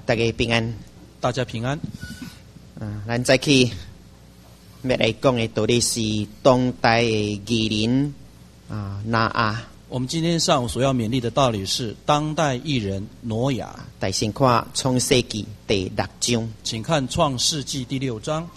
大家平安。 大家平安。 咱再去要来讲的道理是当代的艺人挪亚。 我们今天上午所要勉励的道理是当代艺人挪亚。 大先看创世纪第6章， 请看创世纪第6章。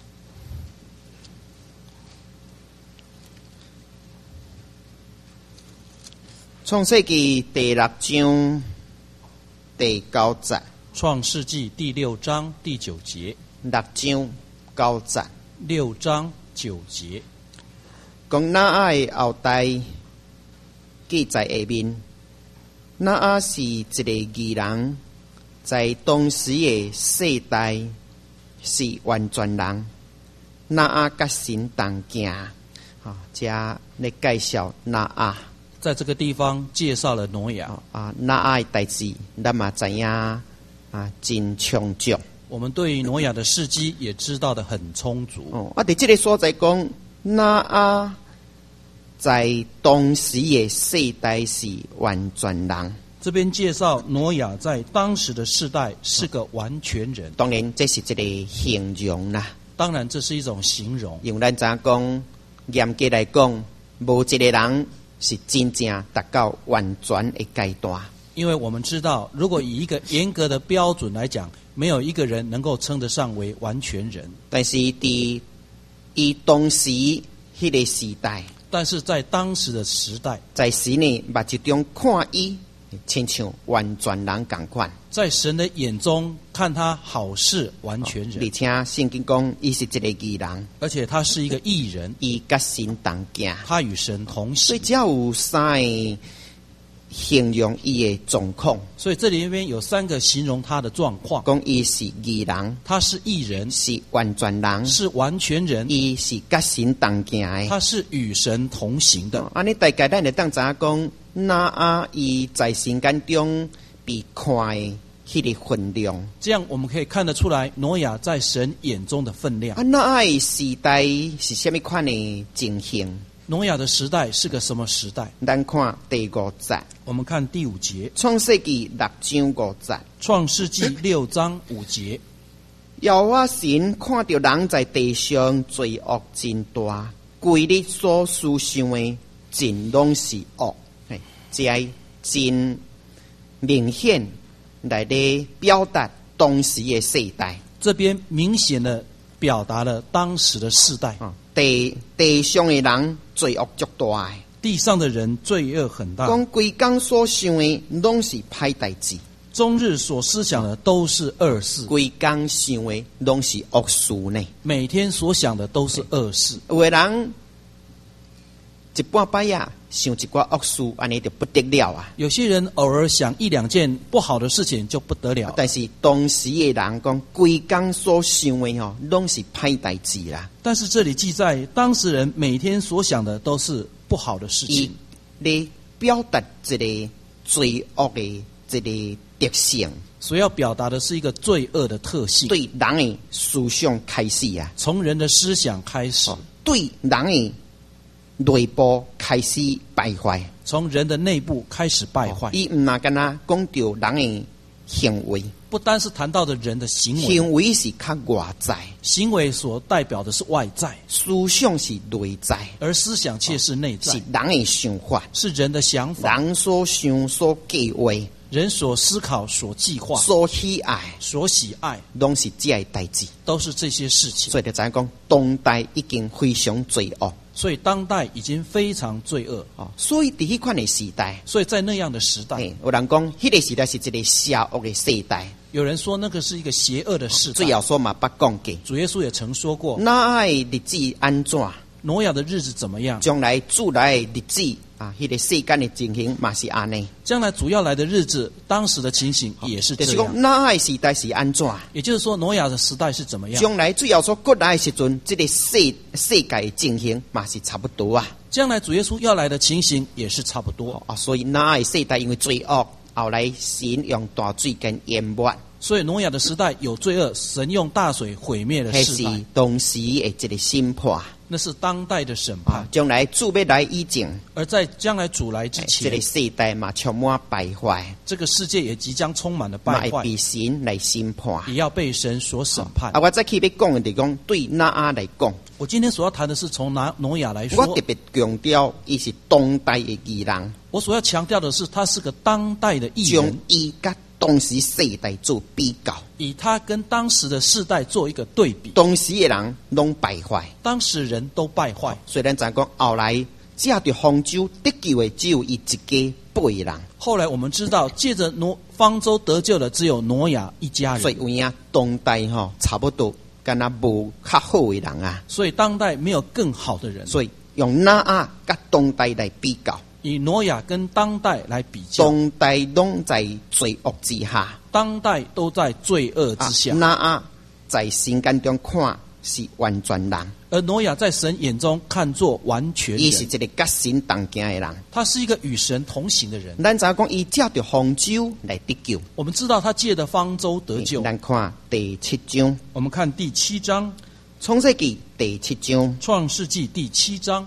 创世纪第6章第9节。 创世纪第6章第9节。 6章9节。 6章9节。 讲挪亚的后代记在下面。挪亚是一个义人，在当时的世代是完全人。挪亚甲神同行，这来介绍挪亚。 在这个地方介绍了挪亚。 挪亚的代志，咱嘛知影真充足。 我们对于挪亚的事迹也知道的很充足。 在这个所在讲，挪亚在当时的世代是完全人。 这边介绍挪亚在当时的世代是个完全人。 当然，这是一个形容啦。 当然，这是一种形容。 用咱怎讲，严格来讲，无一个人是真正达到完全的阶段。 因为我们知道，如果以一个严格的标准来讲，没有一个人能够称得上为完全人。 但是在当时那个时代， 但是在当时的时代， 在神的目睭中看伊，亲像完全人同款。 在神的眼中看他好是完全人。 而且圣经讲，伊是一个义人， 而且他是一个义人， 伊甲神同行， 他与神同行。 所以只有三个形容伊的状况。 所以这里面有3个形容他的状况。 讲伊是义人， 他是义人， 是完全人， 是完全人， 伊是甲神同行的， 他是与神同行的。 安尼大概咱就当知影讲，挪亚伊在神眼中被看的迄个分量。 这样我们可以看得出来，挪亚在神眼中的分量。 挪亚的时代是什么款的情形？ 挪亚的时代是个什么时代？ 咱看第5节。 我们看第5节。 创世纪6章5节。 创世纪6章5节。 耶和华神看到人在地上罪恶真大，规日所思想的尽拢是恶。这真明显来咧表达当时的世代。 这边明显的表达了当时的世代。 地上的人罪恶足大的， 地上的人罪恶很大。 讲规工所想的拢是歹代志， 终日所思想的都是恶事， 规工想的拢是恶事呢。 每天所想的都是恶事。 有的人一半摆呀想一寡恶事，安尼就不得了啊。 有些人偶尔想1、2件不好的事情就不得了。 但是当时的人讲，规工所想的拢是歹代志啦。 但是这里记载，当事人每天所想的都是不好的事情， 来表达一个罪恶的一个特性。 所要表达的是一个罪恶的特性， 对人的思想开始啊， 从人的思想开始， 对人的内部开始败坏， 从人的内部开始败坏。 伊唔那干那讲到人的行为， 不单是谈到的人的行为， 行为是较外在， 行为所代表的是外在， 思想是内在， 而思想却是内在， 是人的想法， 是人的想法， 人所想所计划， 人所思考、所计划、 所喜爱、 所喜爱， 拢是这些代志， 都是这些事情。 所以就知讲，当代已经非常罪恶。 所以当代已经非常罪恶。 所以在迄款的时代， 所以在那样的时代， 有人讲，迄个时代是一个邪恶的世代。 有人说那个是一个邪恶的时代。 最后说嘛，捌讲过， 主耶稣也曾说过， 挪亚的日子安怎？ 挪亚的日子怎么样？ 将来主来的日子迄个世间的情形嘛是安尼。 将来主要来的日子，当时的情形也是这样。 就是讲，挪亚的时代是安怎？ 也就是说，挪亚的时代是怎么样？ 将来最后说过来的时阵，这个世界的情形嘛是差不多啊。 将来主耶稣要来的情形也是差不多。 所以挪亚的世代因为罪恶，后来神用大水跟淹没。 所以挪亚的时代有罪恶，神用大水毁灭了迄是世代， 当时的一个审判。 那是当代的审判。 将来主要来以前， 而在将来主来之前， 这个世代嘛充满败坏， 这个世界也即将充满了嘛败坏， 会被神来审判。 也要被神所审判。 我再去要讲的就是讲，对挪亚来讲， 我今天所要谈的是从挪亚来说， 我特别强调，伊是当代的义人， 我所要强调的是，他是个当代的艺将人， 伊甲当时世代做比较。 以他跟当时的世代做一个对比。 当时的人拢败坏， 当时人都败坏， 虽然咱讲后来借着方舟得救的只有伊一家8个人， 后来我们知道，借着方舟得救的只有挪亚一家人， 所以有影当代差不多敢若无较好的人啊。 所以当代没有更好的人， 所以用挪亚甲当代来比较， 以挪亚跟当代来比较， 当代拢在罪恶之下， 当代都在罪恶之下， 挪亚在神眼中看是完全人， 而挪亚在神眼中看作完全人， 伊是一个甲神同行的人。 他是一个与神同行的人。 咱知影讲伊借着方舟来得救。 我们知道他借的方舟得救。 咱看第7章， 我们看第7章， 创世纪第7章创世纪第7章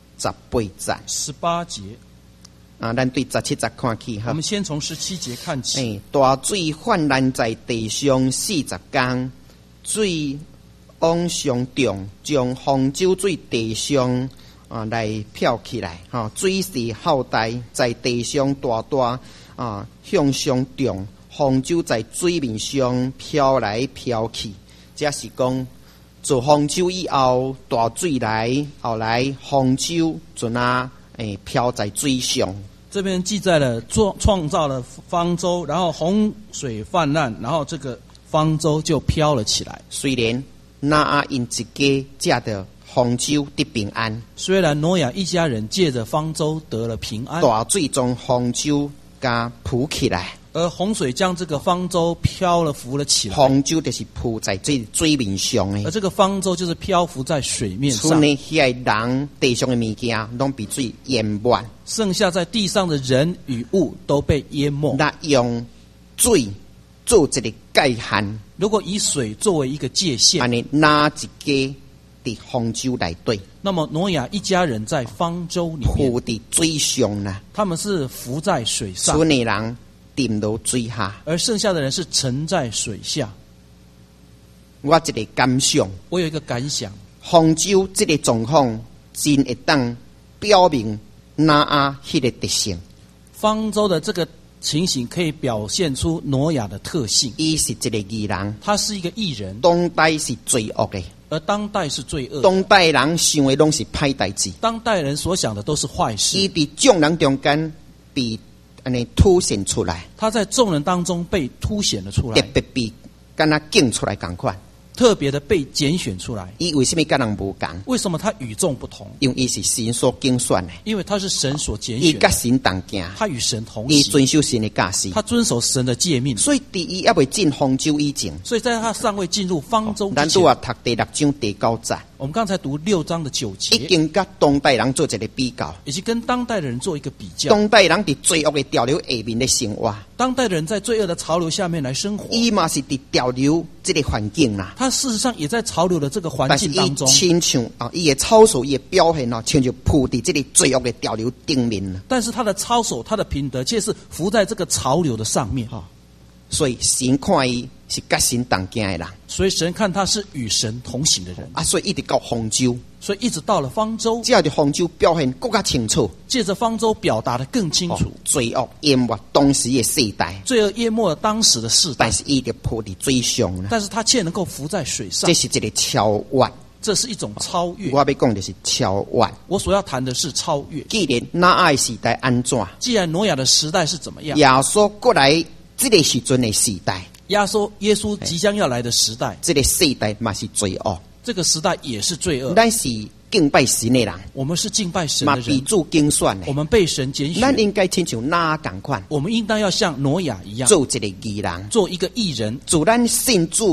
18节 18节。 咱对17节看起哈。 我们先从17节看起。 大水泛滥在地上40天，水往上涨，将方舟水地上来漂起来。水势浩大，在地上大大向上涨，方舟在水面上飘来飘去。这是讲做方舟以后，大水来，后来方舟就飘在水上。 这边记载了创造了方舟，然后洪水泛滥，然后这个方舟就飘了起来。 虽然挪亚因一家借着方舟得平安， 虽然挪亚一家人借着方舟得了平安， 大水将方舟甲浮起来， 而洪水将这个方舟浮了起来。 方舟就是浮在水面上的， 而这个方舟就是漂浮在水面上。 村里遐人地上的物件拢被水淹没， 剩下在地上的人与物都被淹没。 那用水做一个界限， 如果以水作为一个界限， 安尼哪一家伫方舟内底， 那么挪亚一家人在方舟里面， 浮伫水上啦， 他们是浮在水上， 村里人沉落水下。 而剩下的人是沉在水下。 我一个感想， 我有一个感想， 方舟这个状况真会当表明挪亚迄个特性。 方舟的这个情形可以表现出挪亚的特性。 伊是一个义人， 他是一个义人， 当代是罪恶的， 而当代是罪恶的。 当代人想的拢是歹代志， 当代人所想的都是坏事。 伊伫众人中间被凸显出来， 他在众人当中被凸显了出特来， 别被敢若拣出来同款。 特别的被拣选出来。 伊为什么跟人无同？ 为什么他与众不同？ 因为伊是神所拣选的， 因为他是神所拣伊甲选的， 神同行， 他与神同伊行， 遵守神的教示， 他遵守神的诫命。 所以伫伊还未进方舟以前， 所以在他尚未进入方舟咱之前， 拄啊读第6章第9节， 我们刚才读6章的9 已节， 经甲当代人做一个比较。 以及跟当代的人做一个比较。 当代人伫罪恶的潮流下面咧生活， 当代的人在罪恶的潮流下面来生活， 伊嘛是伫潮流这个环境啦。 他事实上也在潮流的这个环但是伊境当中， 亲像伊的操守、伊的表现亲像铺伫这个罪恶的潮流顶面啦。 但是他的操守、他的品德却是浮在这个潮流的上面。 所以神看伊是甲神同行的人所以神看他是与神同行的人， 所以一直到方舟， 所以一直到了方舟， 只要伫方舟表现更加清楚， 借着方舟表达得更清楚， 罪恶淹没当时的世代， 罪恶淹没了当时的世代但，是伊就铺伫水上啦。 但是他却能够浮在水上这，是一个超越， 这是一种超越。 我要讲的是超越。 我所要谈的是超越。 既然挪亚的时代安怎， 既然挪亚的时代是怎么样， 耶稣过来这个时阵的时代， 耶稣即将要来的时代， 这个世代嘛是罪恶， 这个时代也是罪恶。 咱是敬拜神的人， 我们是敬拜神嘛的人， 被主拣选的， 我们被神拣咱选， 应该亲像挪亚同款， 我们应当要像挪亚一样， 做一个义人， 做一个义人， 自咱信主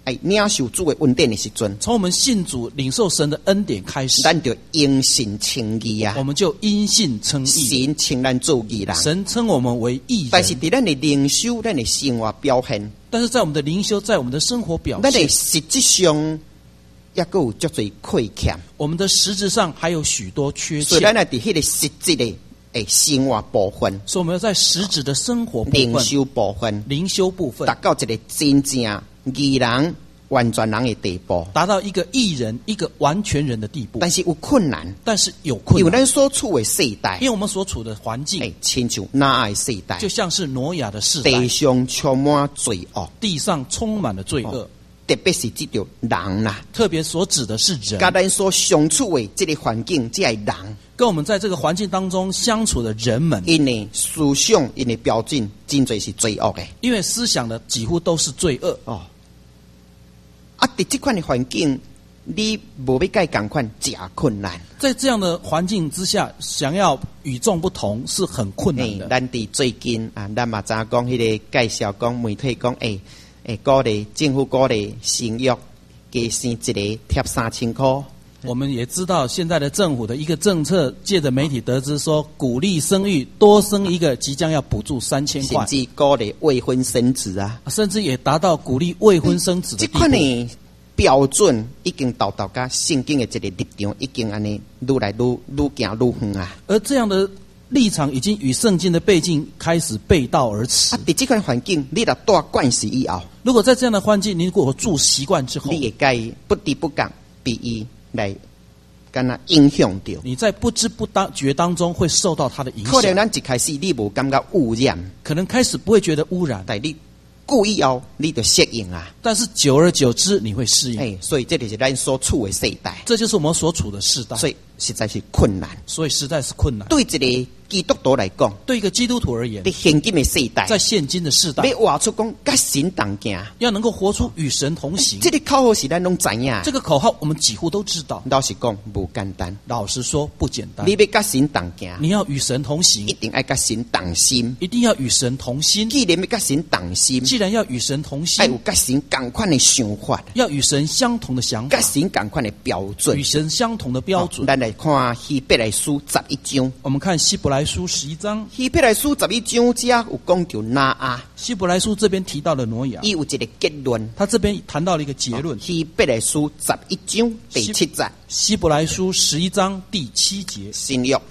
领受主的恩典的时阵， 从我们信主领受神的恩典开始， 咱就因信称义啊我！们就因信称义， 神称咱做义人， 神称我们为义人。 但是伫咱的灵修、咱的生活表现， 但是在我们的灵修，在我们的生活表咱的现， 实质上也佫有足侪亏欠， 我们的实质上还有许多缺所以咱陷， 也伫迄个实质的生活部分、 所以我们要在实质的生活部分、 灵修部分， 灵修部分达到一个真正义人、完全人的地步。 达到一个义人、一个完全人的地步。 但是有困难， 但是有困因为难， 咱所处的世代因，为我们所处的环境亲像那的世代就，像是挪亚的世代， 地上充满罪恶， 地上充满了罪恶， 特别是这条人啦， 特别所指的是甲人， 咱所相处的这个环境，这个人， 跟我们在这个环境当中相处的人们， 因的思想、因的标准，真侪是罪恶的因为思想的几乎都是罪恶。 哦。伫这款的环境，你无要甲伊共款，真困难。 在这样的环境之下，想要与众不同是很困难的。 咱伫最近啊，咱嘛知影讲迄个介绍讲媒体讲，鼓励政府鼓励生育，加生一个贴3000块。 我们也知道现在的政府的一个政策，借着媒体得知说，鼓励生育，多生一个即将要补助3000块， 甚至鼓励未婚生子啊， 甚至也达到鼓励未婚生子的这地步。 款的标准已经到甲圣经的这个立场，已经安尼愈来愈行愈远啊！ 而这样的立场已经与圣经的背景开始背道而驰。 伫这款环境，你若带惯势以后， 如果在这样的环境，你如果住习惯之后， 你会甲伊不知不觉被伊来敢若影响着。 你在不知不觉当中会受到它的影响。 可能咱一开始你无感觉污染， 可能开始不会觉得污染， 但你故意后你就适应啊。 但是久而久之你会适应。 所以这就是咱所处的世代， 这就是我们所处的世代， 所以实在是困难。 所以实在是困难。 对一个基督徒来讲， 对一个基督徒而言， 在现今的世代， 在现今的世代， 要活出讲甲神同行， 要能够活出与神同行， 这个口号是咱拢知影。 这个口号我们几乎都知道。 老实讲，无简单。 老实说，不简单。 你要甲神同行， 你要与神同行一，定要甲神同心。 一定要与神同心。 既然要甲神同心， 既然要与神同要有心， 甲神共款的想法， 要与神相同的想法甲，神共款的标准与。神相同的标准。 咱来看希伯来书11章。 我们看希伯来书11章， 希伯来书11章只有讲到拿阿， 希伯来书这边提到了挪亚， 伊有一个结论。 他这边谈到了一个结论。 希伯来书11章第7节， 希伯来书11章第7节， 新约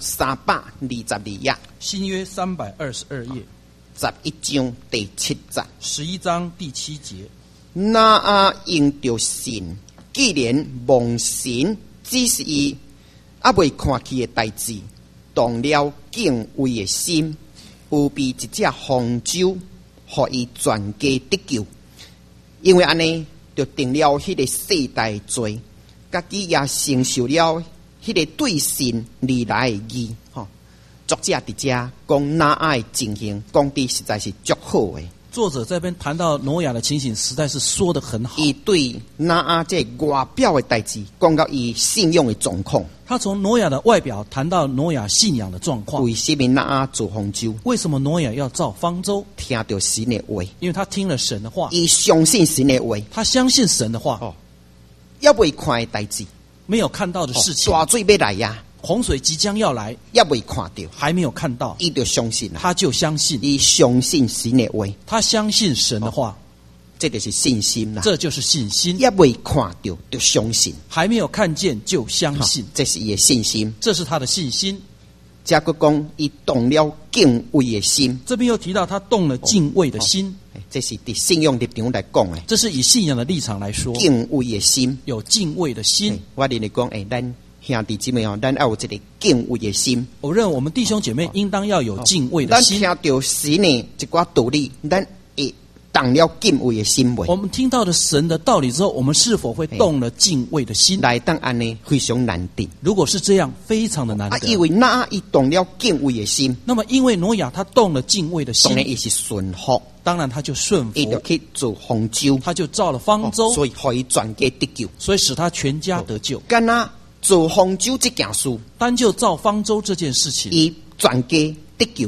322页， 新约322页 11章第7节。 ，11章第7节。 拿阿因着神，既然蒙神指示伊，还未看去的代志，动了敬畏的心，有比一只方舟，互伊全家得救。因为安尼，就定了迄个世代罪，家己也承受了迄个对神而来的义。作者伫遮讲拿阿的情形，讲得实在是足好的。 作者这边谈到挪亚的情形，实在是说得很好。 伊对拿阿这外表的代志，讲到伊信仰的状况。 他从挪亚的外表谈到挪亚信仰的状况。 为什么拿阿做方舟？ 为什么挪亚要造方舟？ 听到神的话， 因为他听了神的话， 伊相信神的话， 他相信神的话。 也未看的代志， 没有看到的事情， 大水要来呀， 洪水即将要来， 也未看到， 还没有看到， 伊就相信啦。 他就相信， 伊相信神的话， 他相信神的话， 这就是信心啦。 这就是信心。 也未看到就相信， 还没有看见就相信， 这是伊的信心。 这是他的信心。 再个讲，伊动了敬畏的心， 这边又提到他动了敬畏的心， 这是伫信仰立场来讲的。 这是以信仰的立场来说， 敬畏的心， 有敬畏的心。 我认为讲，咱兄弟姊妹哦，咱要有一个敬畏的心。 我认为我们弟兄姐妹应当要有敬畏的心。 咱听到神的一寡道理，咱会动了敬畏的心未？ 我们听到的神的道理之后，我们是否会动了敬畏的心？ 来当安尼非常难定。 如果是这样，非常的难得。 因为那伊动了敬畏的心， 那么因为挪亚他动了敬畏的心， 当然伊是顺服， 当然他就顺服， 伊就去做方舟， 他就造了方舟， 所以可以全家得救， 所以使他全家得救。 干那做方舟这件事， 单就造方舟这件事情， 伊全家得救。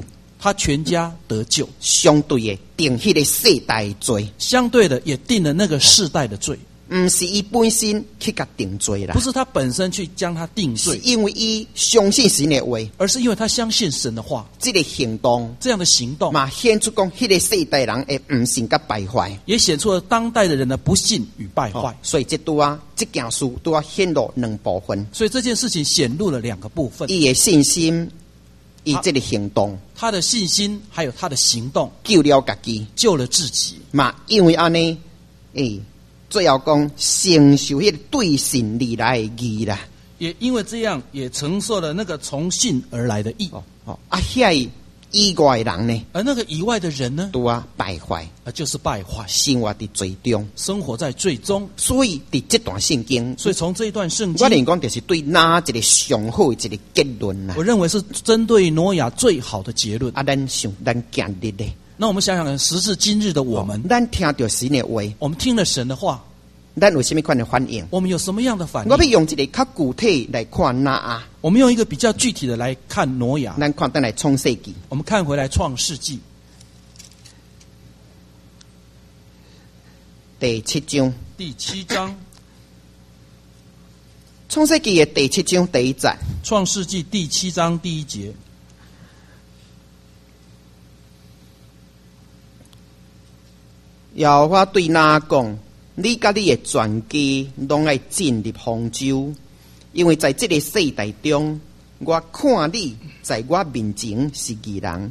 他全家得救， 相对的定迄个世代的罪， 相对的也定了那个世代的罪， 唔是伊本身去甲定罪啦不，是他本身去将他定是罪， 因为伊相信神的话， 而是因为他相信神的话， 这个行动这样的行动嘛显出讲迄个世代人的唔信甲败坏。 也显出了当代的人的不信与败坏。 所以这件事都要显露两部分， 所以这件事情显露了两个部分： 伊的信心，伊这个行动他的信心，还有他的行动， 救了家己救了自己。 嘛，因为安尼，最后讲承受迄个对信而来的义啦。 也因为这样，也承受了那个从信而来的义。 遐以外的人呢， 而那个以外的人呢， 都败坏， 就是败坏， 生活伫罪中， 生活在罪中。 所以伫这段圣经， 所以从这一段圣我经， 认讲就是对哪一个上好的一个结论啦。 我认为是针对挪亚最好的结论。 咱想咱今日的， 那我们想想，时至今日的我们， 咱听到神的话， 我们听了神的话， 咱有什么款的反应？ 我们有什么样的反我要应？ 用一个较具体来看哪啊？ 我们用一个比较具体的来看挪亚。 咱看等来创世纪， 我们看回来创世纪第7章， 第7章， 创世纪的第7章第1节， 创世纪第7章第1节。 耶和华对哪讲：你甲你的全家拢爱进入方舟，因为在这个世代中，我看你在我面前是义人。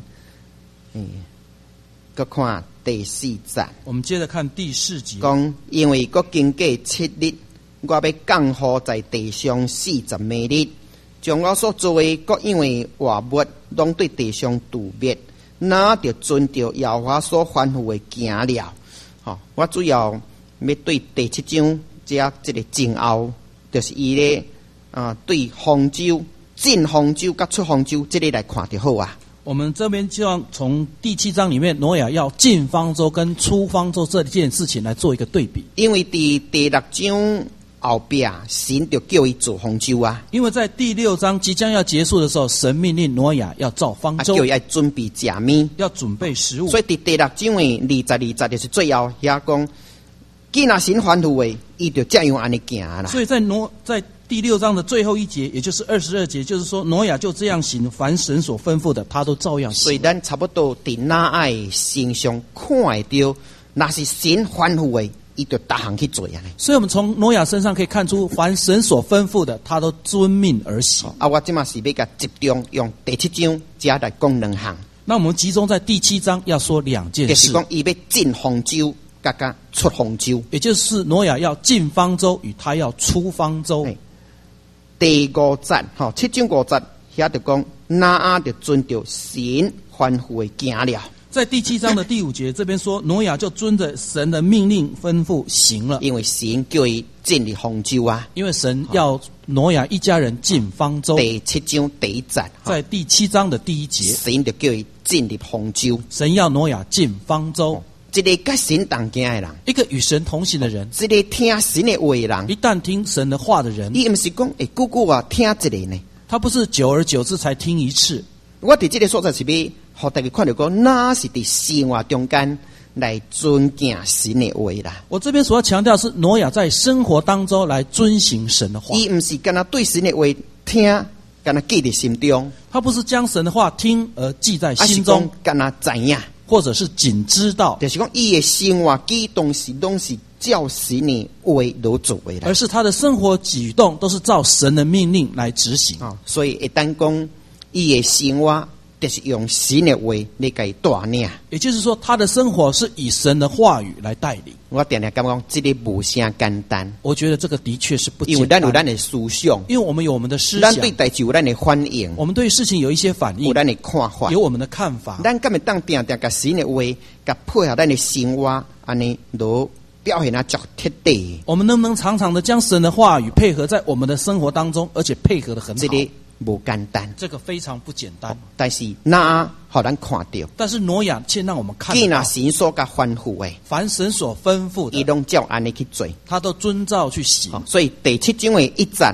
搁看第4节， 我们接着看第4节， 讲因为搁经过7日，我要降雨在地上40每日，将我所做的搁因为活物拢对地上毒灭，那就遵照耶和华所吩咐的行了。我主要要对第7章这个前后，就是伊咧对方舟、进方舟甲出方舟这里来看就好啊。 我们这边就要从第7章里面挪亚要进方舟跟出方舟这件事情来做一个对比。 因为第6章后边，神就叫伊做方舟啊。 因为在第6章即将要结束的时候，神命令挪亚要造方舟， 叫伊爱准备食物， 要准备食物。 所以第6章的20就是最后遐讲，既然神吩咐的，伊就这样安尼行啦。 所以在第6章的最后一节，也就是22节，就是说挪亚就这样行，凡神所吩咐的，他都照样行。 所以咱差不多伫哪爱身上看会到，那是神吩咐的，伊就逐项去做啊。 所以我们从挪亚身上可以看出，凡神所吩咐的，他都遵命而行。 我即马是要甲集中用第7章只来讲2项。 那我们集中在第7章要说2件事， 就是讲伊要进方舟，甲出方舟， 也就是挪亚要进方舟与他要出方舟。 第5节7章5节遐就讲，那就遵照神吩咐的行了。 在第7章的第5节，这边说挪亚就遵着神的命令吩咐行了， 因为神叫伊进入方舟啊。 因为神要挪亚一家人进方舟。 第7章第1节， 在第7章的第1节， 神就叫伊进入方舟， 神要挪亚进方舟。 一个跟神同行的人， 一个与神同行的人， 一个听神的话的人， 一旦听神的话的人， 伊唔是讲久久啊听一个呢， 他不是久而久之才听一次。 我伫这个所在是要互大家看到讲，那是伫生活中间来尊敬神的话啦。 我这边所要强调的是，挪亚在生活当中来遵行神的话。 伊唔是干那对神的话听，干那记在心中。 他不是将神的话听而记在心中， 干那知影， 或者是仅知道， 就是讲伊的生活举动是拢是照神的话来做的啦。 而是他的生活举动都是照神的命令来执行。 所以一旦讲伊的生活，就是用神的话来给伊带领。 也就是说，他的生活是以神的话语来带领。 我常常感觉这个无啥简单。 我觉得这个的确是不简单， 因为咱有咱的思想， 因为我们有我们的思想， 咱对代志有咱的反应， 我们对事情有一些反应， 有咱的看法， 有我们的看法。 咱敢会当定甲神的话，甲配合咱的生活，安尼都表现啊足贴地。 我们能不能常常的将神的话语配合在我们的生活当中，而且配合得很好？ 这个不简单， 这个非常不简单。 但是那好咱看到， 但是挪亚却让我们看到， 既然神所甲吩咐的， 凡神所吩咐的， 伊拢照安尼去做， 他都遵照去行。 所以第7章的1节，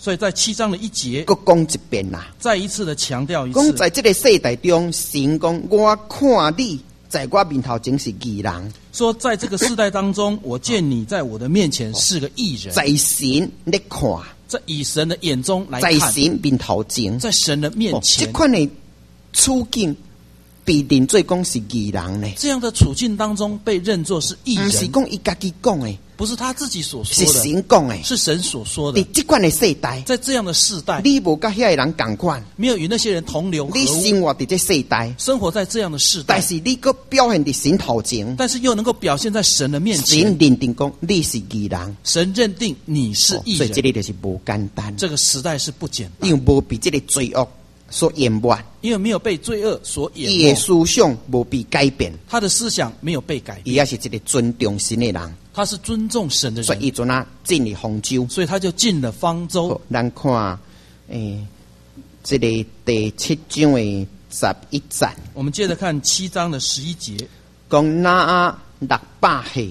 所以在7章的1节， 佫讲一遍啦。 再一次的强调一讲次， 在这个世代中，神讲我看你在我面头前是义人， 说在这个世代当中，我见你在我的面前是个义人， 在神咧看， 在以神的眼中来在看， 神面头前， 在神的面这前， 款的处境被认做讲是义人呢， 这样的处境当中被认作是义不是人， 讲伊家己讲的， 不是他自己所是说的， 神讲的。 是神所说在的。 这款的世代， 在这样的世代， 你无甲遐个人共款， 没有与那些人同流合你污， 生活在这世代， 生活在这样的世代， 但是你佫表现在神头前， 但是又能够表现在神的面前， 神认定讲你是义人， 神认定你是义所以这人。 个就是无简单， 这个时代是不简单， 因为无被这个罪恶所淹没， 因为没有被罪恶所淹伊的没， 思想无被改变， 他的思想没有被改变， 伊也是一个尊重神的人， 他是尊重神的所以人， 伊阵啊进入方舟。 所以他就进了方舟好。咱看这个第7章的11节， 我们接着看7章的11节， 讲那啊600岁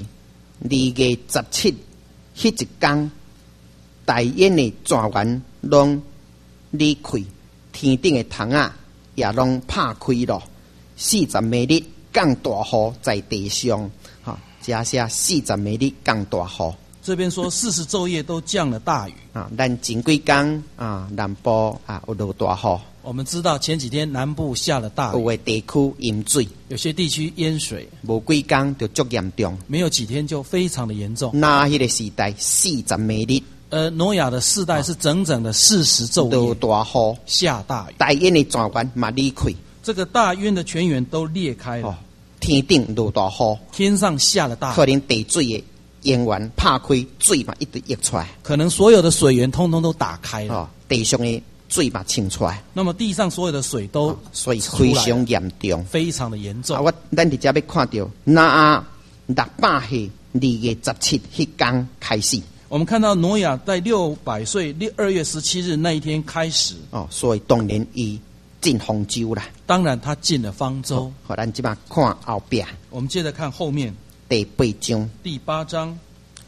2月17迄一天，大烟的泉源拢离开，天顶的窗啊也拢拍开了。40每日降大雨在地上，哈，加写40每日降大雨这边说40昼夜都降了大雨。 啊。咱前几天啊，南部啊有落大雨， 我们知道前几天南部下了大雨， 有的地区淹水， 有些地区淹水， 无几天就足严重。 没有几天就非常的严重。 那迄个时代40每日挪亚的世代是整整的40昼落夜大雨， 下大雨， 大烟的泉源嘛离开， 这个大渊的泉源都裂开了， 天顶落大雨， 天上下了大雨， 可能地水的源源拍开，水嘛一直溢出来， 可能所有的水源通通都打开了， 地上的水嘛冲出来， 那么地上所有的水都所以非常严重。 非常的严重。 咱伫遮要看到那啊600岁2月17迄天开始我们看到挪亚在600岁2月17日那一天开始， 所以当然伊进方舟啦。 当然他进了方舟。 好，咱即摆看后壁我们接着看后面第8章第8章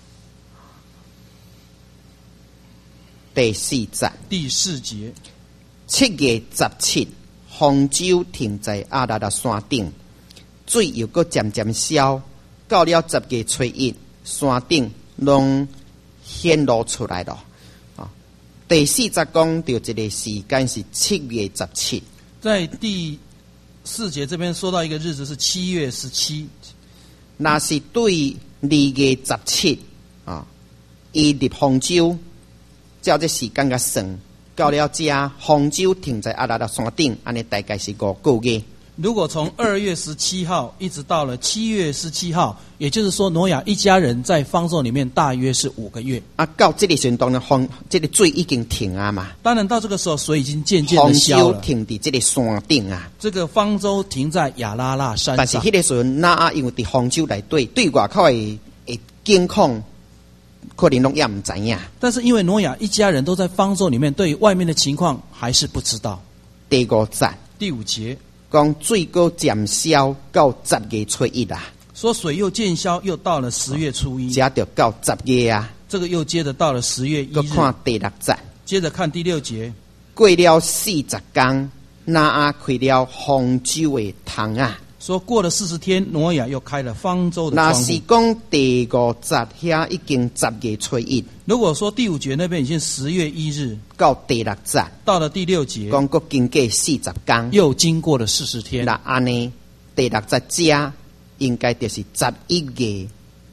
第4節。 第4节， 7月17，方舟停在亞拉拉山頂，水又搁漸漸消，到了10月初1，山頂攏顯露出來了。第4節講到一個時間是7月17， 在第4节这边说到一个日子是7月17， 那是對2月17伊入方舟，照這時間嘅算。到了這方舟停在亞拉拉山頂，安尼大概是5個月。 如果從2月17號一直到了7月17號，也就是說挪亞一家人在方舟裡面大約是5個月。 到這個時陣，當然這個水已經停啊嘛。 當然到這個時候水已經漸漸的消了。 方舟停在這個山頂啊。 這個方舟停在亞拉臘山上。 但是迄個時陣，那因為佇方舟內對外口的境況，可能攏也唔知影。 但是因為挪亞一家人都在方舟裡面，對於外面的情況還是不知道。 第5節， 第5節講水果漸消到10月初1啊， 說水又漸消，又到了10月初1， 接着到10月啊。 這個又接着到了10月1日。 看第6節， 接着看第6節， 過了40天，那開了方舟的窗啊。 說過了40天，挪亞又開了方舟的那窗戶。 是講第5節遐已經10月初1， 如果說第5節那邊已經10月1日， 到第6節， 到了第6節， 講過經過40天， 又經過了40天。 那安尼第6節遮應該就是11月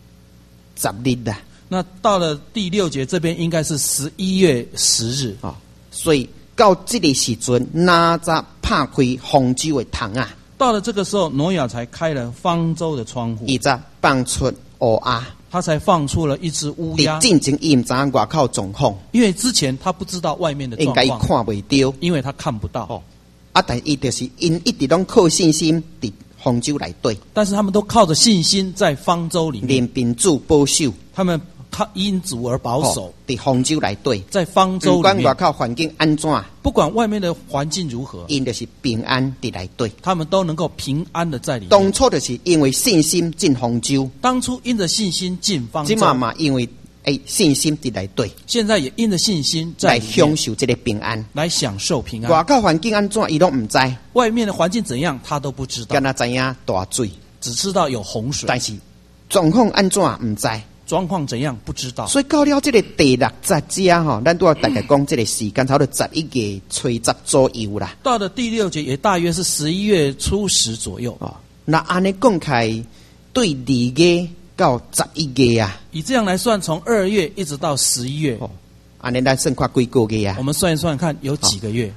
10日啦。 那到了第6節這邊應該是11月10日。 所以到這個時陣，那才拍開方舟的窗啊。 到了這個時候，挪亞才開了方舟的窗戶， 伊才放出烏鴉。 他才放出了一隻烏鴉。 進前伊唔知外口狀況， 因為之前他不知道外面的狀應該況， 看袂到。 因為他看不到。 但伊就是因一直攏靠信心佇方舟內底， 但是他們都靠着信心在方舟裡面， 連賓主保守， 他們因主而保守， 佇方舟內底。 在方舟裡不管外面， 口環境安怎， 不管外面的環境如何， 因就是平安佇內底。 他們都能夠平安的在裡面。 當初就是因為信心進方舟， 當初因着信心進方舟， 即嘛嘛因為信心伫内底， 现在也因着信心在来里面享受这个平安。 来享受平安。 外口环境安怎，伊拢唔知， 外面的环境怎样，他都不知道敢，若知影大水， 只知道有洪水， 但是状况安怎唔知。 状况怎样不知道。 所以到了这个第60节吼，咱都要大概讲这个时间，差不多11月初10左右啦。 到了第6节，也大约是11月初10左右。 哦，那安尼讲开，对2月到11月啊， 以这样来算，从2月一直到11月， 哦，安尼咱算看几个月啊我？们算一算看有几个月。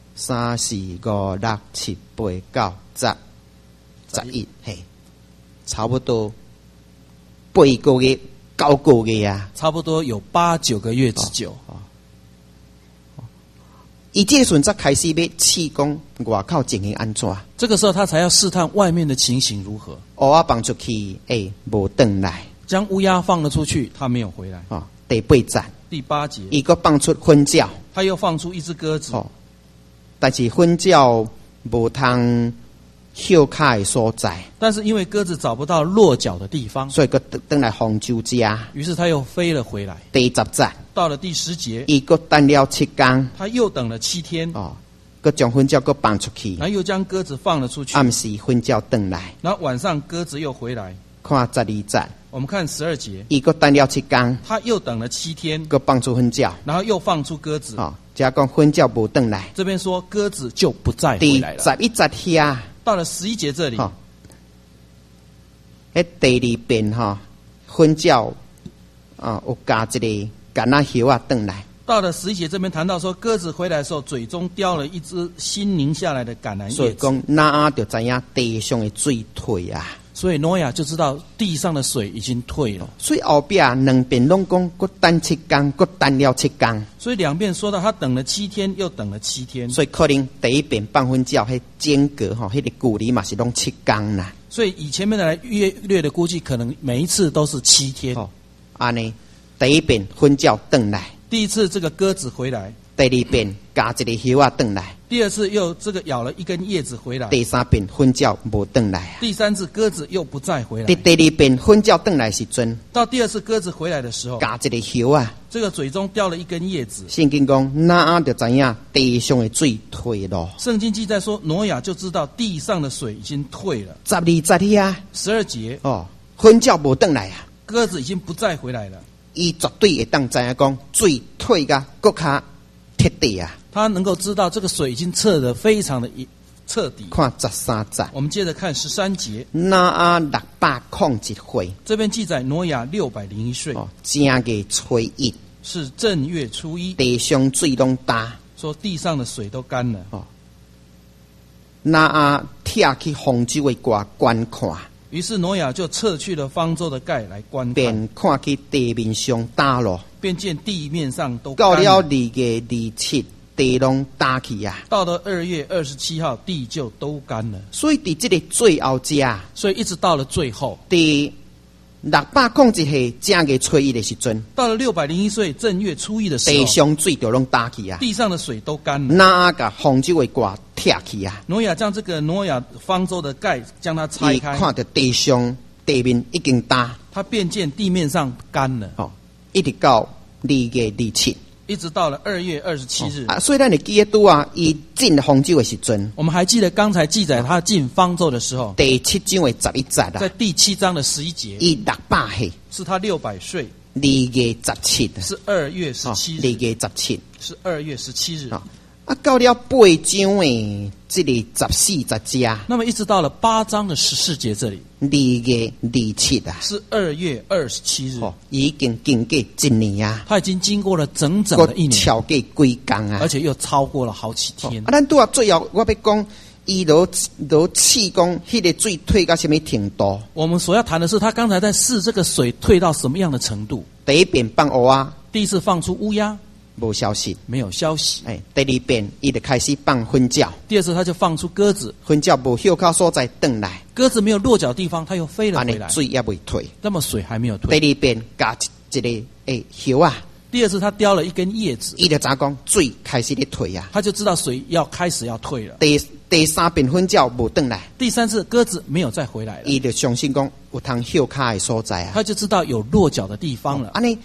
3、4、5、6、7、8、9、10、11，嘿，差不多8个月、9个月啊。 差不多有8、9个月之久。 伊这个时阵才开始要试讲外口情形安怎， 这个时候他才要试探外面的情形如何。 乌鸦放出去，无转来。 将乌鸦放了出去，他没有回来。 哦，第8节， 第8节， 伊个放出粉鸟， 他又放出一只鸽子， 哦，但是粉鸟无通休卡的所在， 但是因为鸽子找不到落脚的地方， 所以个转来方舟家。 于是他又飞了回来。 第10节， 到了第10节， 伊个等了7天， 他又等了7天， 哦，个将粉鸟个放出去， 然后又将鸽子放了出去。 暗时粉鸟转来， 然后晚上鸽子又回来。 看12节， 我们看12节， 伊个等了7天， 他又等了7天， 个放出粉鸟， 然后又放出鸽子。 哦，只讲粉鸟无转来。 这边说鸽子就不再回第来了。 11节遐， 到了11节这里， 吼，迄第2遍吼，粉鸟有加一个橄榄叶啊转来， 到了11节这边谈到说，鸽子回来的时候，嘴中叼了一只新凝下来的橄榄叶子。 所以讲那就知影地上的水退啊。 所以挪亚就知道地上的水已经退了。 所以后壁2遍拢讲，搁等7天，搁等了7天。 所以2遍说到他等了7天，又等了7天。 所以可能第1遍放粉鸟，迄间隔吼，迄个距离嘛是拢7天啦。 所以以前面的来略的估计，可能每一次都是7天。 哦，安尼第1遍粉鸟转来， 第一次这个鸽子回来， 第2遍加一个叶啊转来， 第二次又这个咬了一根叶子回来， 第3遍粉鸟无转来啊。 第3次鸽子又不再回来。 第2遍粉鸟转来时阵， 到第2次鸽子回来的时候， 加一个叶啊。 这个嘴中叼了一根叶子。 圣经讲，那就知影地上的水退了。 圣经记载说，挪亚就知道地上的水已经退了。 12节遐 12节， 哦，粉鸟无转来啊。 鸽子已经不再回来了。 伊绝对会当知影讲水退甲搁较彻底啊！ 他能够知道这个水已经撤得非常的彻底。 看13节， 我们接着看13节， 那601岁， 这边记载挪亚601岁， 哦，正月初1， 是正月初1， 地上水拢干， 说地上的水都干了。 哦，那拆去方舟的盖观看， 于是挪亚就撤去了方舟的盖来观看， 便看去地面上打落， 便见地面上都到了干了。 2月27，地拢打去啊！ 到了2月27号，地就都干了。 所以伫这个最后节， 所以一直到了最后， 第601岁正月初1的时阵， 到了601岁正月初1的时地候， 上水就拢打去啊！ 地上的水都干了。 那甲方舟的盖拆去啊！ 挪亚将这个挪亚方舟的盖将它拆开， 伊看到地上地面已经打， 他便见地面上干了， 哦，一直到2月27。 一直到了2月27日。 啊，所以咱会记得拄啊，伊进方舟的时阵， 我们还记得刚才记载他进方舟的时候， 第7章的11节在啊， 第7章的11节， 伊600岁是他600岁， ，2月17， 是2月17 2 日， 月17。 是2月17日。 啊，到了8章的这个14、10节， 那么一直到了8章的14节这里， 2月27啊， 是2月27日， 哦，已经经过1年啊， 他已经经过了整整搁的1年， 超过几天啊， 而且又超过了好几天啊，。咱拄啊最后我要讲，伊落试讲，迄个水退到什么程度？ 我们所要谈的是，他刚才在试这个水退到什么样的程度。 第1遍放乌啊， 第一次放出乌鸦， 无消息。 没有消息； 第2遍伊就开始放粉鸟， 第二次他就放出鸽子， 粉鸟无休靠所在转来， 鸽子没有落脚地方，它又飞了回来， 安尼水也未退。 那么水还没有退。 第2遍加一个叶啊， 第二次他叼了一根叶子， 伊就知讲水开始咧退啊。 他就知道水要开始要退了。 第3遍粉鸟无转来， 第3次鸽子没有再回来了， 伊就相信讲有通休卡的所在啊。 他就知道有落脚的地方了。 安尼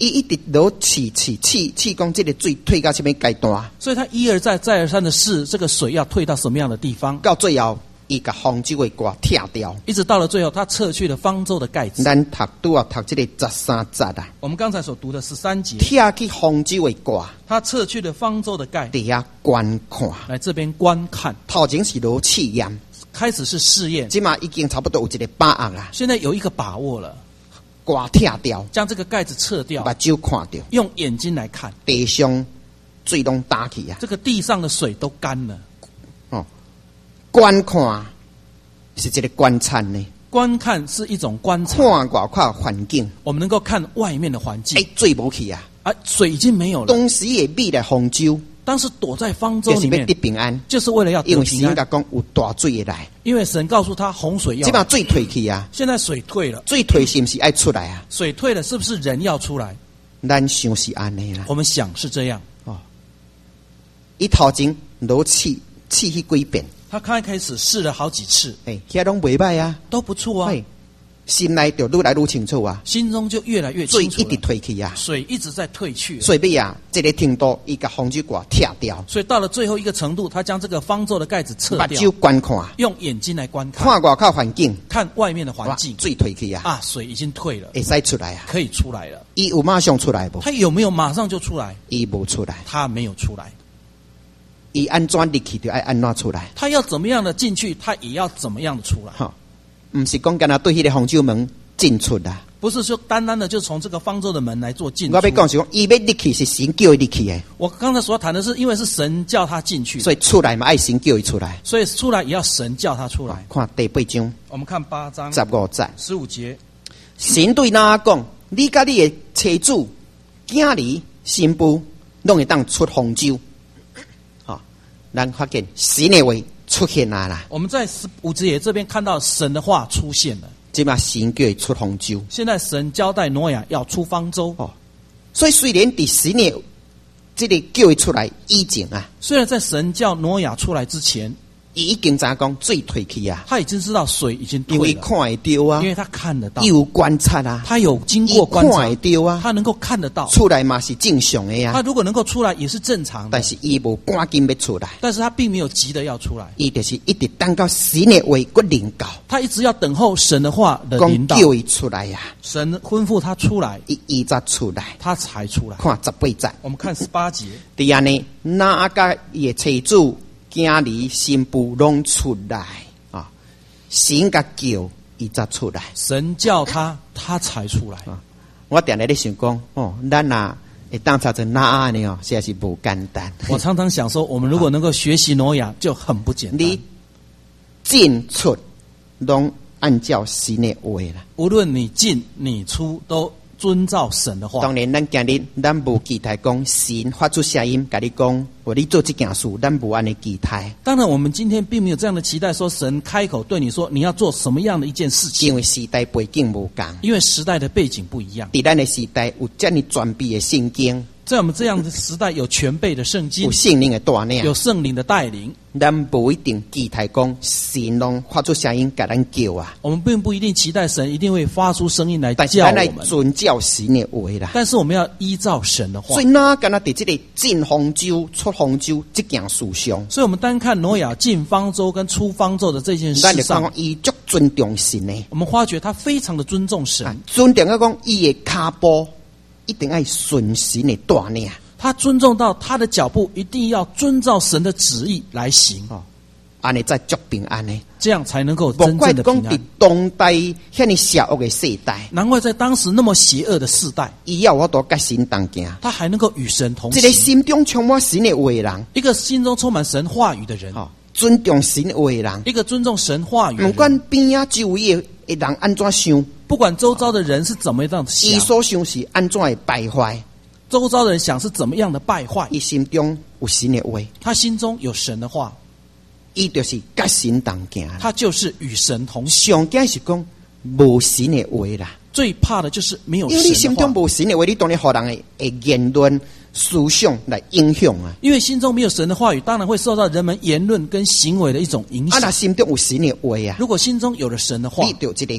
伊一直都气讲这个水退到什么阶段， 所以他一而再再而三的试这个水要退到什么样的地方， 到最后伊把方舟的挂拆掉。 一直到了最后，他撤去了方舟的盖子。 咱拄啊读这个13节啊， 我们刚才所读的13节， 拆去方舟的挂， 他撤去了方舟的盖， 底下观看， 来这边观看。 头前是攞试验， 开始是试验， 即嘛已经差不多有一个把握啦， 现在有一个把握了， 挂拆掉， 将这个盖子撤掉， 目睭看到， 用眼睛来看， 地上水拢打去啊， 这个地上的水都干了。 哦，观看是这个观察呢， 观看是一种观察， 看外口环境， 我们能够看外面的环境， 水无去啊， 水已经没有了。 当时也避来方舟， 当时躲在方舟就是要里面得平安， 就是为了要因为神得平安。 甲讲有大水会来， 因为神告诉他洪水要来， 即嘛水退去啊， 现在水退了， 水退是不是爱出来啊？ 水退了，是不是人要出来？ 咱想是安尼啦， 我们想是这样。 伊头前攞气去几遍， 他开始试了好几次， 遐拢袂歹啊， 都不错啊， 心内就愈来愈清楚啊， 心中就越来越清楚了。 水一直退去啊， 水一直在退去， 所以啊，这个程度伊甲方舟挂拆掉， 所以到了最后一个程度，他将这个方舟的盖子撤掉， 目睭观看， 用眼睛来观看， 看外口环境， 看外面的环境， 水退去啊， 水已经退了， 会使出来啊， 可以出来了。 伊有马上出来无？ 他有没有马上就出来？ 伊无出来， 他没有出来。 伊安怎入去就爱安怎出来， 他要怎么样的进去，他也要怎么样的出来。 唔是讲干那对迄个方舟门进出啦， 不是说单单的就从这个方舟的门来做进出。 我要讲是讲，伊要入去是神叫伊入去的。 我刚才所谈的是，因为是神叫他进去， 所以出来嘛爱神叫伊出来， 所以出来也要神叫他出来。 看第8章， 我们看8章 15节 15节， 神对哪讲？你甲你的妻子、囝儿、新妇，拢会当出方舟。咱发现神的话出现啦。 我们在15节这边看到神的话出现了。 即嘛神叫伊出方舟， 现在神交代挪亚要出方舟。 所以虽然伫神的这个叫伊出来以前啊， 虽然在神叫挪亚出来之前， 伊已经知讲水退去啊， 他已经知道水已经退了， 因为看会到啊， 因为他看得到， 有观察啊， 他有经过观察， 看会到啊， 他能够看得到， 出来嘛是正常的啊。 他如果能够出来也是正常的， 但是伊无赶紧要出来， 但是他并没有急着要出来， 伊就是一直等到神的话佫临到， 他一直要等候神的话的临到， 叫伊出来呀， 神吩咐他出来， 伊才出来， 他才出来。 看18节， 我们看18节， 第安尼，那甲伊的妻子、囝儿、新妇拢出来啊，神甲叫伊才出来， 神叫他，他才出来。 我定咧咧想讲，咱啊会当查成那安尼实在是无简单。 我常常想说，我们如果能够学习挪亚，就很不简单。 你进出拢按照神的话啦， 无论你进你出，都遵照神的话。 当然，咱今日咱无期待讲神发出声音，甲你讲，你做这件事，咱无安尼期待。 当然，我们今天并没有这样的期待，说神开口对你说你要做什么样的一件事情， 因为时代背景无同， 因为时代的背景不一样。 伫咱的时代有这么全备的圣经， 在我们这样的时代，有全备的圣经， 有圣灵的带领， 有圣灵的带领。 咱无一定期待讲神拢发出声音甲咱叫啊。 我们并不一定期待神一定会发出声音来但是叫我咱来们， 遵照神的话啦。 但是我们要依照神的话所以。哪敢若伫这个进方舟、出方舟这件事上， 所以我们单看挪亚进方舟跟出方舟的这件咱就事上讲，伊足尊重神的， 我们发觉他非常的尊重神， 尊重讲伊的脚步一定爱顺神的带领。 他尊重到他的脚步一定要遵照神的旨意来行， 安尼才足平安的， 这样才能够莫真怪讲伫正的平安。 当代遐尼邪恶的世代， 难怪在当时那么邪恶的世代， 伊要我都甲神同行。 他还能够与神同一个行。 心中充满神的话的人， 一个心中充满神话语的人， 尊重神的话的人， 一个尊重神话语的不人， 管边仔周围的人安怎想， 不管周遭的人是怎么样的伊想， 所想是安怎的败坏， 周遭的人想是怎么样的败坏， 伊心中有神的话， 他心中有神的话， 伊就是甲神同行。 他就是与神同行。 上惊是讲无神的话啦， 最怕的就是没有因为你心中神的话， 无神的话，你当然互人的言论思想来影响啊。 因为心中没有神的话语，当然会受到人们言论跟行为的一种影响。 若心中有神的话啊， 如果心中有了神的话你就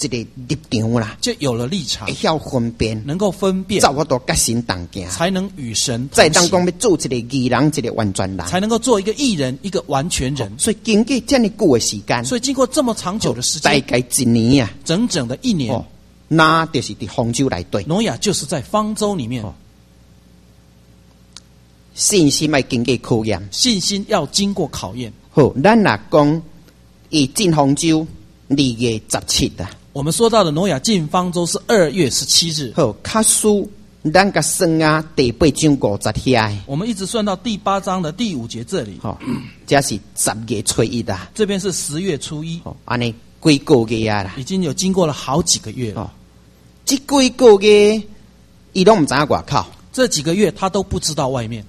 一个立场啦， 就有了立场会，晓分辨， 能够分辨， 照我都甲神同行， 才能与神再同行， 当讲要做一个义人，一个完全人， 才能够做一个义人，一个完全人。 所以经过这么久的时间， 所以经过这么长久的时间， 大概一年啊， 整整的1年， 那就是伫方舟内底， 挪亚就是在方舟里面， 信心要经过考验。 信心要经过考验。 好，咱若讲伊进方舟2月17啊， 我们说到的挪亚进方舟是2月17日， 好，卡数咱甲算啊第8章50遐， 我们一直算到第8章的第5节这里， 好，这是10月初1啊， 这边是10月初1， 好，安尼几个月啊啦， 已经有经过了好几个月了。 哦，这几个月伊拢唔知影外口， 这几个月他都不知道外面，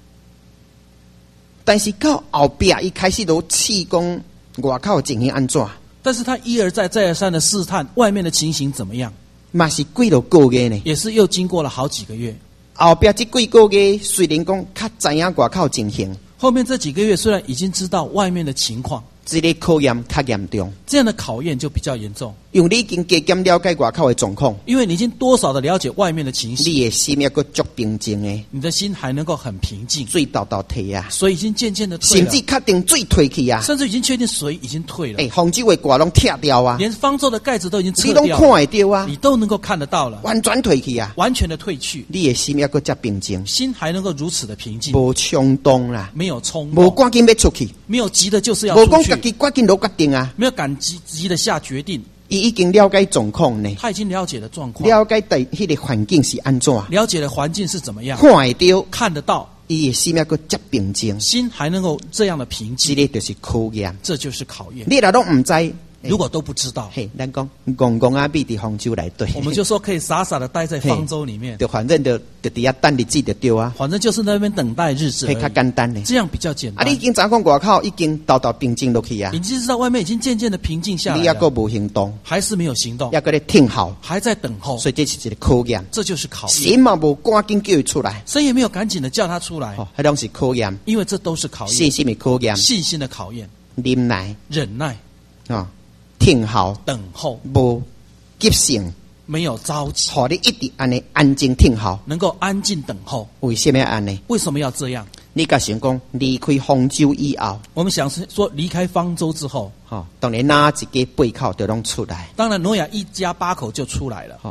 但是到后壁伊开始都试讲外口情形安怎， 但是他一而再再而三的试探外面的情形怎么样， 嘛是几多个月呢？ 也是又经过了好几个月。 后壁这几个月虽然讲较知影外口情形， 后面这几个月虽然已经知道外面的情况， 这个考验较严重， 这样的考验就比较严重， 因为你已经加减了解外口的状况， 因为你已经多少的了解外面的情形， 你的心要个足平静的， 你的心还能够很平静， 水倒倒退啊， 所以已经渐渐的退了， 甚至确定水退去啊， 甚至已经确定水已经退了， 方舟的挂拢拆掉啊， 连方舟的盖子都已经撤你拢掉了， 看会到啊， 你都能够看得到了， 完全退去啊， 完全的退去， 你的心要个足平静， 心还能够如此的平静， 无冲动啦， 没有冲动， 无赶紧要出去， 没有急的就是要无出去， 讲家己赶紧落决定啊， 没有赶急的下决定， 伊已经了解状况呢， 他已经了解了状况， 了解在迄个环境是安怎， 了解了环境是怎么样， 看会到， 看得到， 伊的心要个足平静， 心还能够这样的平这静， 个就是考验。 这就是考验。 你若拢唔知， 如果都不知道， 嘿，咱讲戆戆啊，秘伫方舟内底， 我们就说可以傻傻的待在方舟里面， 就反正就伫遐等日子就对啊， 反正就是那边等待日子而嘿，较已， 简单呢。 这样比较简啊， 单。 你已经知影讲外口已经倒平静落去啊， 已经知道外面已经渐渐的平静下你抑个来了， 无行动， 还是没有行动， 抑个咧听候， 还在等候， 所以这是一个考验。 这就是考验。 神嘛无赶紧叫伊出来， 神也没有赶紧的叫他出来， 迄拢是考验， 因为这都是考信验， 心的考验， 信心的考验， 忍耐忍耐、 啊，听候， 等候， 无急性， 没有着急， 互你一直安尼安静听候。 能够安静等候。 为什么要安尼？ 为什么要这样？ 你甲想讲离开方舟以后， 我们想是说离开方舟之后， 当然哪一个背靠就拢出来。 当然挪亚一家8口就出来了。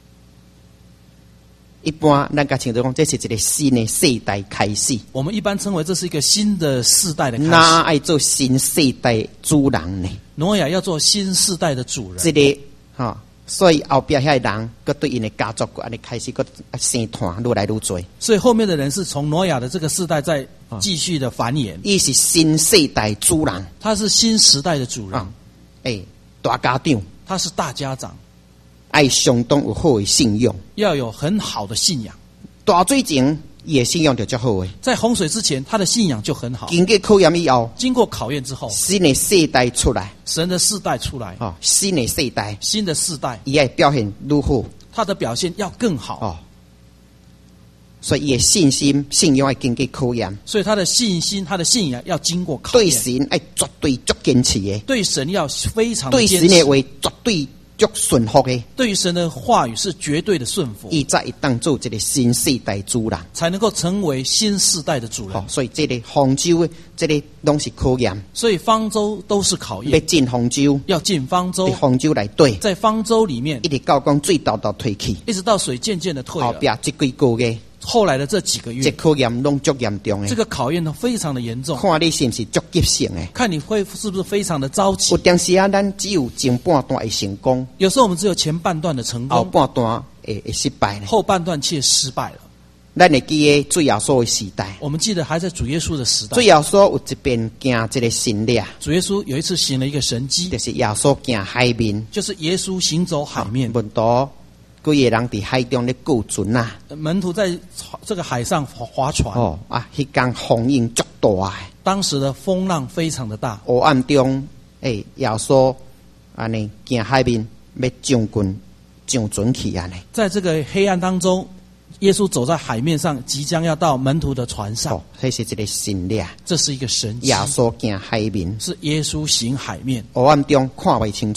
一般咱甲称作讲，这是一个新的世代开始。 我们一般称为这是一个新的世代的开哪始。 爱做新世代主人呢？ 挪亚要做新世代的主人， 这个所以后壁遐人，佮对因的家族，安尼开始佮生团愈来愈多。 所以后面的人是从挪亚的这个世代在继续的繁衍。 伊是新世代主人他是新时代的主人， 大家长他是大家长， 爱相当有好的信仰。 要有很好的信仰。 大水前，伊的信仰就较好诶。 在洪水之前，他的信仰就很好。 经过考验以后， 经过考验之后， 新的世代出来， 神的世代出来， 新的世代， 新的世代， 伊爱表现如何？ 他的表现要更好。 所以伊的信心、信仰要经过考验， 所以他的信心、他的信仰要经过考对验。 神爱绝对足坚持的， 对神要非常的对坚持， 神的话绝对足顺服的， 对于神的话语是绝对的顺服， 伊才会当做一个新世代主人。 才能够成为新世代的主人。 所以这个方舟的这个拢是考验， 所以方舟都是考要验， 进方舟， 要进方舟在，方舟内底， 在方舟里面一直到讲水倒退去， 一直到水渐渐的退了。 后壁这几个月， 后来的这几个这月， 考验拢足严重的。 这个考验呢非常的严重， 看你是不是足急性的。 看你会是不是非常的着急有。当时啊，咱只有前半段会成功， 有时候我们只有前半段的成后功， 半段会失败呢。 后半段却失败了。 咱会记得主耶稣的时代， 我们记得还在主耶稣的时代主，耶稣有一边行这个神力， 主耶稣有一次行了一个神迹就，是耶稣行海面， 就是耶稣行走海面， 门徒几个人伫海中咧过船啊。 门徒在这个海上划船， 迄天风浪足大的， 当时的风浪非常的大， 黑暗中，耶稣安尼行海面，要上船去安尼。 在这个黑暗当中，耶稣走在海面上，即将要到门徒的船上， 这是一个神力， 这是一个神迹耶，稣行海面， 是耶稣行海面， 黑暗中看袂清楚，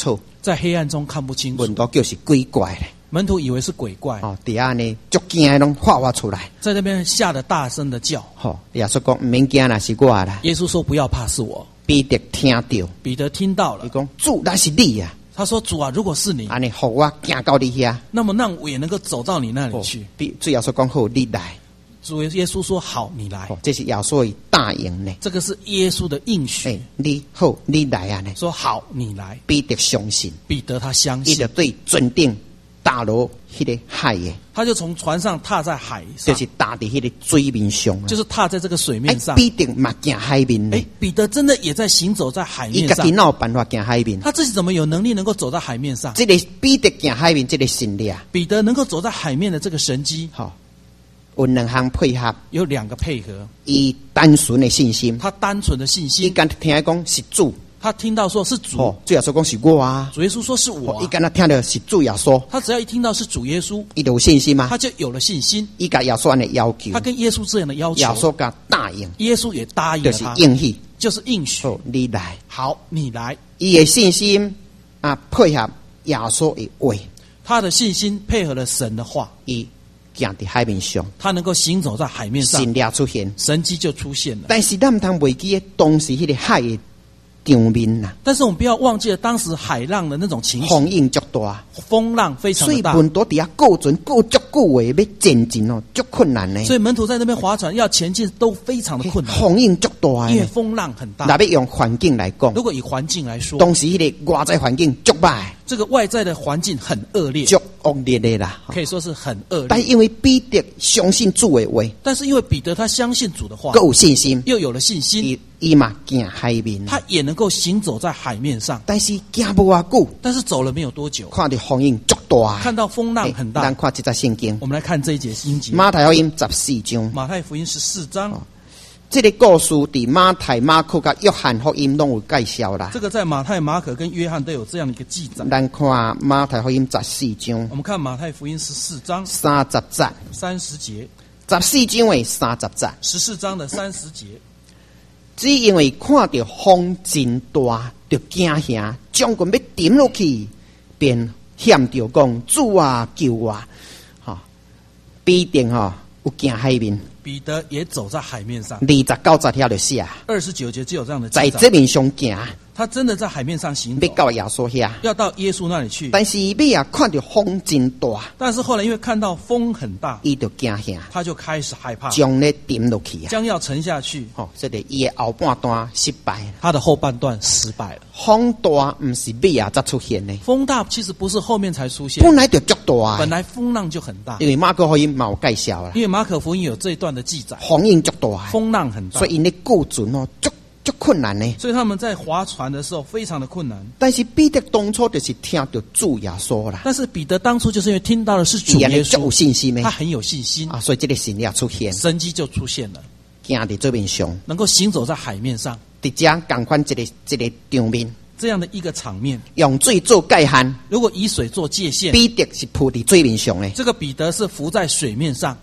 在黑暗中看不清楚。 门徒叫是鬼怪咧。 门徒以为是鬼怪， 底下呢足惊的拢发出来。 在那边吓得大声的叫。 耶稣讲唔免惊啦，是我啦。 耶稣说不要怕，是我。 彼得听到， 彼得听到了， 伊讲主那是你啊。 他说主啊，如果是你， 安尼互我行到你遐， 那么让我也能够走到你那里去。 主耶稣讲好，你来。 主耶稣说好，你来。 这是耶稣的答应呢。 这个是耶稣的应许。 你好，你来啊呢。 说好，你来。 彼得相信， 彼得他相信， 伊就对船顶踏入迄个海的， 他就从船上踏在海上， 就是踏在迄个水面上， 就是踏在这个水面上。 彼得嘛行海面呢。 彼得真的也在行走在海面上。 伊家己哪有办法行海面？ 他自己怎么有能力能够走在海面上？ 这个彼得行海面，这个神力啊， 彼得能够走在海面的这个神迹， 有两项配合， 有两个配合。 伊单纯的信心， 他单纯的信心。 伊敢听讲是主， 他听到说是主， 主耶稣讲是我啊。 主耶稣说是我。 伊敢听到是主耶稣， 他只要一听到是主耶稣， 伊就有信心吗？ 他就有了信心。 伊甲耶稣的要求， 他跟耶稣这样的要求， 耶稣甲答应， 耶稣也答应了他， 就是应许， 就是应许。 你来， 好，你来。 伊的信心啊，配合耶稣的话， 他的信心配合了神的话， 伊行在海面上， 他能够行走在海面上， 神力出现， 神迹就出现了。 但是咱唔通忘记当时迄个海的场面呐。 但是我们不要忘记了当时海浪的那种情形， 风影足大， 风浪非常的大， 所以门徒伫遐过船过足久的要前进哦，足困难呢。 所以门徒在那边划船要前进都非常的困难， 风影足大， 因为风浪很大。 若要用环境来讲， 如果以环境来说， 当时迄个外在环境足歹， 这个外在的环境很恶劣， 足恶劣的啦， 可以说是很恶劣。 但因为彼得相信主的话， 但是因为彼得他相信主的话， 够有信心， 又有了信心， 伊嘛行海面， 他也能够行走在海面上。 但是行无偌久， 但是走了没有多久， 看到风影足大， 看到风浪很大。 咱看这则圣经， 我们来看这一节经节， 马太福音14章。 马太福音14章， 这个故事伫马太、马可甲约翰福音拢有介绍啦。 这个在马太、马可跟约翰都有这样的一个记载。 咱看马太福音14章， 我们看马太福音14章 30节 ，30节 ，14章的30节 ，14章的30节。 只因为看到风真大，就惊吓，将军要沉落去，便喊着讲：主啊，救我！必定有行海面。 彼得也走在海面上 29、30条就写 ，29节就有这样的记载。 在这面上行， 他真的在海面上行走， 要到耶稣遐， 要到耶稣那里去。 但是尾啊看到风真大， 但是后来因为看到风很大， 伊就惊吓， 他就开始害怕， 将咧沉落去啊， 将要沉下去。 这个伊的后半段失败了， 他的后半段失败了。 风大不是尾啊才出现的， 风大其实不是后面才出现， 本来就足大， 本来风浪就很大。 因为马可福音嘛有介绍啦， 因为马可福音有这一段的记载， 风影足大， 风浪很大， 所以因咧过船足困难呢。 所以他们在划船的时候非常的困难。 但是彼得当初就是听到主耶稣啦， 但是彼得当初就是因为听到的是主耶稣， 有信心呢， 他很有信心啊，所以这个神力出现， 神迹就出现了， 行在这面上， 能够行走在海面上， 直接共款一个场面。 这样的一个场面， 用水做界限， 如果以水做界限， 彼得是浮在水面上的， 这个彼得是浮在水面上，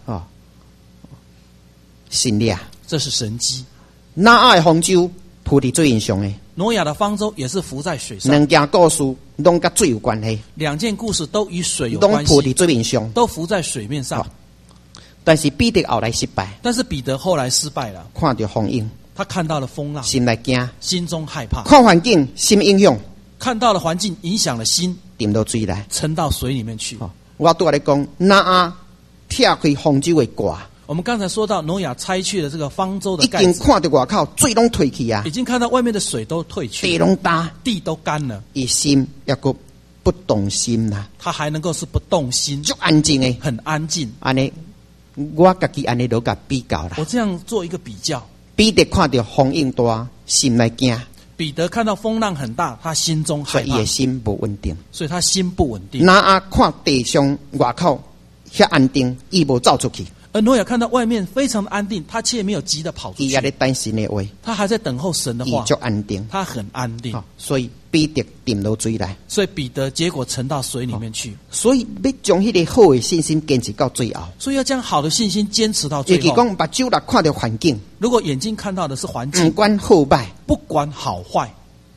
神力， 这是神迹。 挪亚的方舟浮在水面上的， 挪亚的方舟也是浮在水上， 两件故事拢跟水有关系， 两件故事都与水有关系， 都浮在水面上， 都浮在水面上。 但是彼得后来失败， 但是彼得后来失败了， 看到风影， 他看到了风浪， 心来惊， 心中害怕， 看环境，心影响， 看到了环境影响了心， 沉到水来， 沉到水里面去。 我对你讲，挪亚拆开方舟的挂， 我们刚才说到挪亚拆去了这个方舟的已盖子， 经看到外口水拢退去啊， 已经看到外面的水都退去， 地拢干， 地都干了， 伊心也个不动心啦， 他还能够是不动心， 足安静的， 很安静。 安尼。我自己安尼都甲比较啦。 我这样做一个比较， 彼得看到风影大，心来惊； 彼得看到风浪很大，他心中害怕， 所以伊的心不稳定。 所以他心不稳定。 挪亚看地上外口遐安定，伊无走出去。 而挪亚看到外面非常的安定，他却没有急着跑出去。 伊也在等神的话， 他还在等候神的话。 伊足安定， 他很安定。 所以彼得沉落水来。 所以彼得结果沉到水里面去。 所以要将迄个好的信心坚持到最后。 所以要将好的信心坚持到最后。 尤其讲目睭来看到环境， 如果眼睛看到的是环境， 不管好歹， 不管好坏，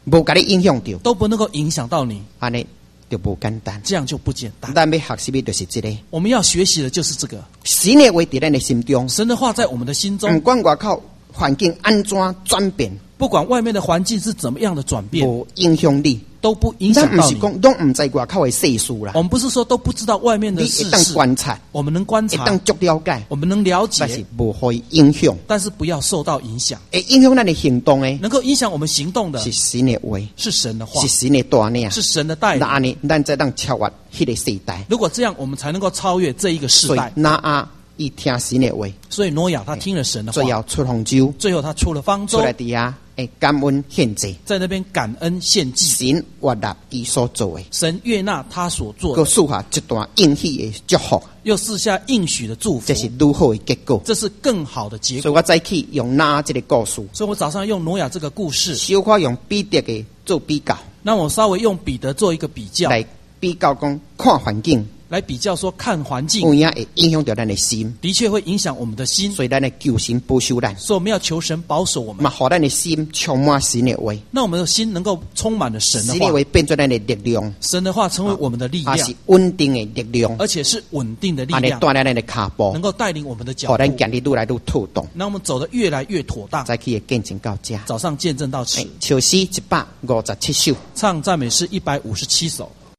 无甲你影响到， 都不能够影响到你， 安尼就无简单。 这样就不简单。 咱要学习的就是这个， 我们要学习的就是这个神的话在咱的心中， 神的话在我们的心中， 不管外口环境安怎转变， 不管外面的环境是怎么样的转变， 无影响你。 都不影响到你。 咱不是讲，拢唔知外口的世事啦。 我们不是说都不知道外面的你会当事实， 观察， 我们能观会察， 当足了解， 我们能了但是解， 无会影响， 但是不要受到影响。 会影响咱的行动的， 能够影响我们行动的是神的话， 是神的话是，神的大领， 是神的带领。 那安尼，咱才当超越迄个世代。 如果这样，我们才能够超越这一个时所以代。 那啊，伊听神的话， 所以挪亚他听了神的话， 最后出方舟， 最后他出了方舟， 出来底下，感恩献祭， 在那边感恩献祭， 神悦纳伊所做的， 神悦纳他所做佮的， 赐下一段应许的祝福， 又赐下应许的祝福这，是如何的结果。 这是更好的结果。 所以我再去用那这个故事， 所以我早上用挪亚这个故事， 小可用彼得的做比较， 让我稍微用彼得做一个比较， 来比较讲看环境， 来比较说看环境有影会影响到咱的心， 的确会影响我们的心， 所以咱的求神保守咱， 所以我们要求神保守我们嘛，，互咱的心充满神的话， 那我们的心能够充满了神的话， 神的话变作咱的力量， 神的话成为我们的力量也是，稳定的力量， 而且是稳定的力安尼量， 带咱的脚步能，够带领我们的脚步， 互咱行得愈来愈妥当。 让我们走得越来越妥当。 再去的见证到这。 早上见证到此， 唱诗157首， 唱赞美诗157首。